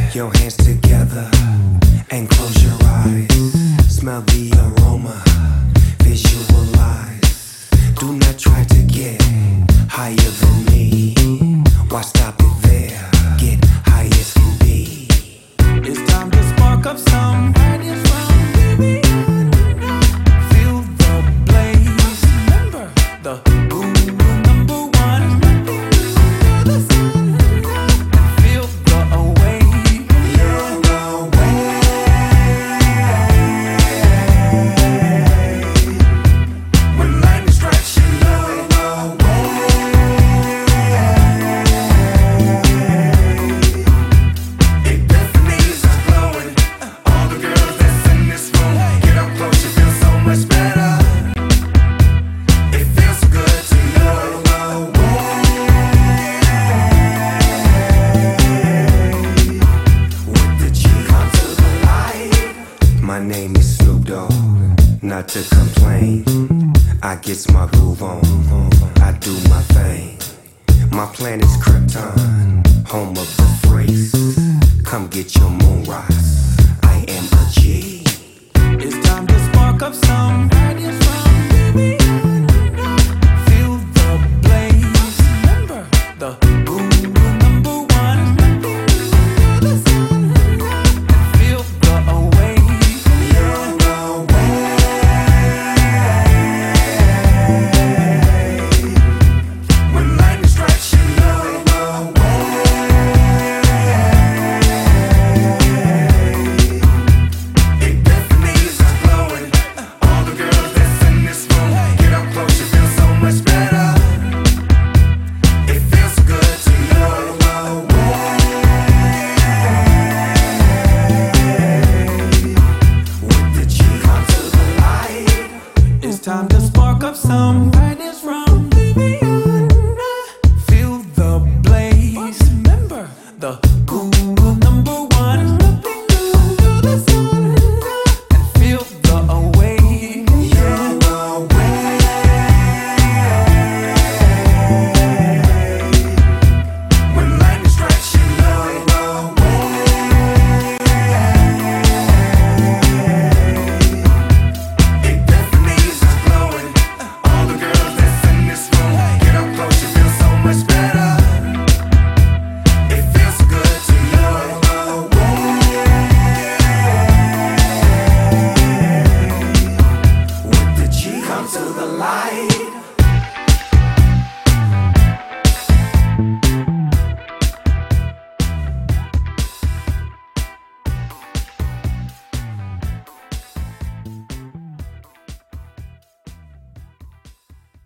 Your hands together and close your eyes. Smell the aroma, visualize. Do not try to get higher than me. Why stop it there? Get high as can be. It's time to spark up some ideas from baby. Feel the blaze. Remember the boom number one. The sun. Feel the away. You're away. When lightning strikes you, you're away. Epiphanies are glowing. All the girls that's in this room, get up close, you feel so much better. It feels so good to know with the G. Come to the light. My name is Snoop Dogg, not to complain. I get my groove on, I do my thing. My planet's Krypton, home of the freaks. Come get your moonrise, I am a G. It's time to spark up some ideas from baby. Feel the blaze. Remember the boom number one. The sun. Feel the away. You're away. When lightning strikes you, you're away. Epiphanies are glowing. All the girls that's in this room, get up close, you feel so much better. It feels so good to know with the G. Come to the light. It's time to spark up some ideas from baby. Feel the blaze. Remember the